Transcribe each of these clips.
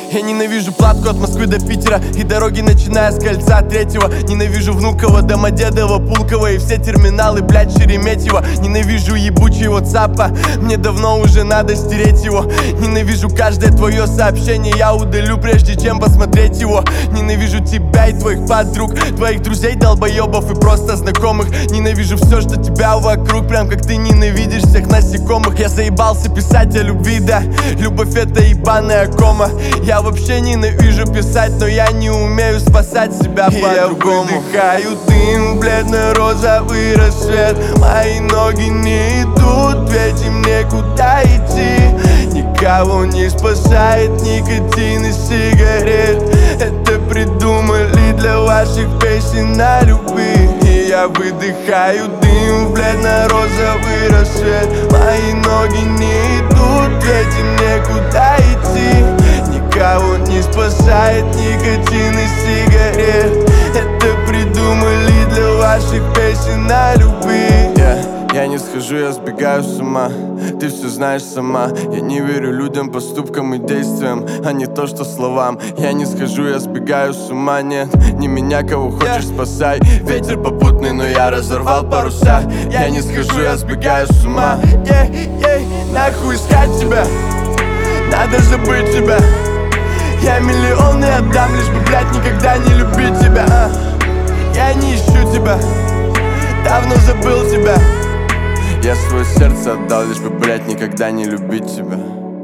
Я ненавижу платку от Москвы до Питера и дороги, начиная с кольца третьего. Ненавижу Внуково, Домодедово, Пулково и все терминалы, блядь, Шереметьево. Ненавижу ебучий ватсапа, мне давно уже надо стереть его. Ненавижу каждое твое сообщение, я удалю, прежде чем посмотреть его. Ненавижу тебя и твоих подруг, твоих друзей, долбоебов и просто знакомых. Ненавижу все, что тебя вокруг, прям как ты ненавидишь всех насекомых. Я заебался писать о любви, да, любовь это ебаная кома. Я вообще ненавижу писать, но я не умею спасать себя по-другому. Я выдыхаю дым, бледно-розовый рассвет. Мои ноги не идут, ведь им некуда идти. Никого не спасает никотин и сигарет. Это придумали для ваших песен о любви. И я выдыхаю дым, бледно-розовый рассвет. Мои ноги не идут, ведь им некуда идти. Никого не спасает никотин и сигарет. Это придумали для ваших песен о любви. Я не схожу, я сбегаю с ума. Ты все знаешь сама. Я не верю людям, поступкам и действиям, а не то, что словам. Я не схожу, я сбегаю с ума. Нет, не меня, кого хочешь, спасай. Ветер попутный, но я разорвал паруса. Я не схожу, я сбегаю с ума. Нахуй искать тебя, надо забыть тебя. Я миллионы отдам, лишь бы, блядь, никогда не любить тебя. Я не ищу тебя, давно забыл тебя. Я свое сердце отдал, лишь бы, блядь, никогда не любить тебя.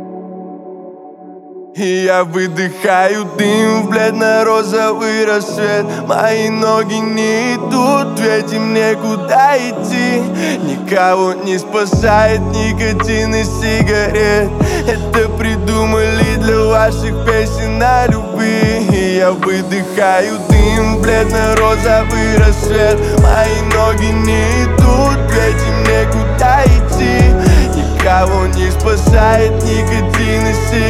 И я выдыхаю дым в бледно-розовый рассвет. Мои ноги не идут, ведь им некуда идти. Никого не спасает никотин и сигарет. Это придумали для ваших песен о любви. И я выдыхаю дым в бледно-розовый рассвет. Мои ноги не идут, ведь им некуда идти. Никого не спасает никотин и сигарет.